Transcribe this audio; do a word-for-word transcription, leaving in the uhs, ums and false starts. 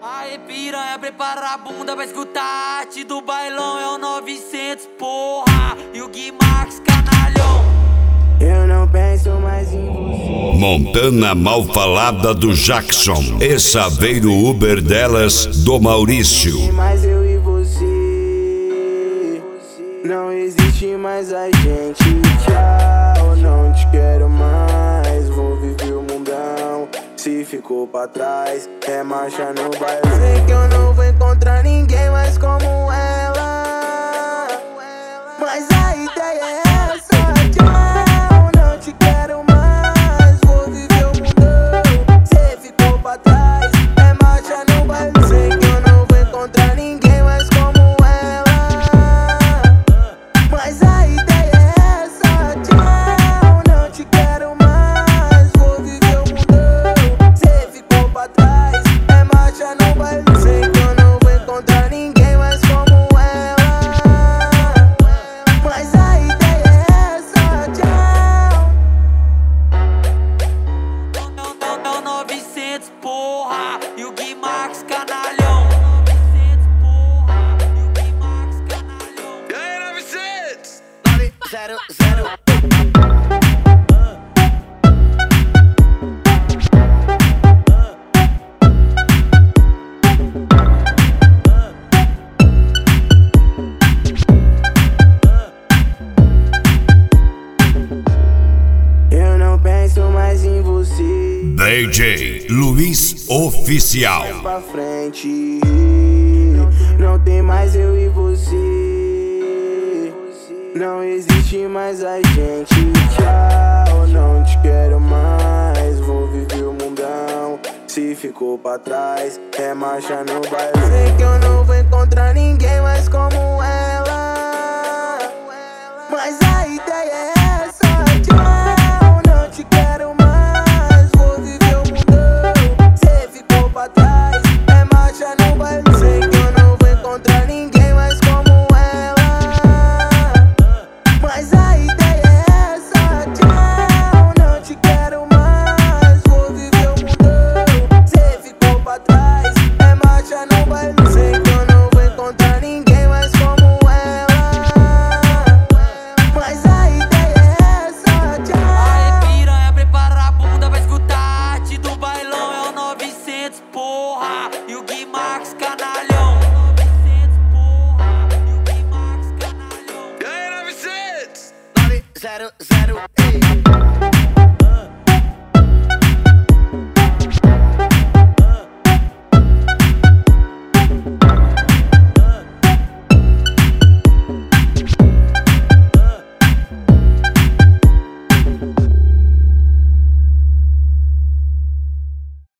Aê piranha, prepara a bunda pra escutar a arte do bailão. É o novecentos, porra, e o Gui Max, canalhão. Eu não penso mais em você. Montana mal falada do Jackson e Saveiro Uber delas do Maurício. Mas eu e você, não existe mais a gente. Tchau, não te quero mais. Vou viver o mundão. Se ficou pra trás, é marcha no baile. Sei que eu não vou encontrar ninguém mais como ela, mas a ideia é essa. Tchau, não te quero mais. Vou viver o mundão. Se ficou pra trás, é marcha no baile. Sei que eu não vou encontrar ninguém mais como ela, mas a ideia é essa. Tchau, não te quero mais. Vou viver o mundão. Se ficou pra trás, é marcha no baile. Sei que eu não vou encontrar ninguém mais como ela, mas a ideia é essa. Tchau. É o novecentos, porra, e o Gui Max, canalhão. E aí, novecentos? Zero, zero. Eu não penso mais em você. D J Luiz Oficial. Pra frente, não tem mais eu e você. Não existe mais a gente. Tchau, não te quero mais. Vou viver o mundão. Se ficou pra trás, é marcha no baile. Sei que eu não vou encontrar ninguém mais como ela, mas a ideia é essa. Tchau, não te quero mais. Vou viver o mundão. Se ficou pra trás, é marcha no baile. Sei que eu não vou encontrar ninguém mais como ela, mas a ideia é essa. Tchau, não te quero mais. Vou viver o mundão. Se ficou pra trás, é marcha no baile. Sei que eu não vou encontrar ninguém mais como ela, mas a ideia é essa. Tchau. Aê piranha, prepara a bunda pra escutar a arte do bailão. É o novecentos, porra, e o Gui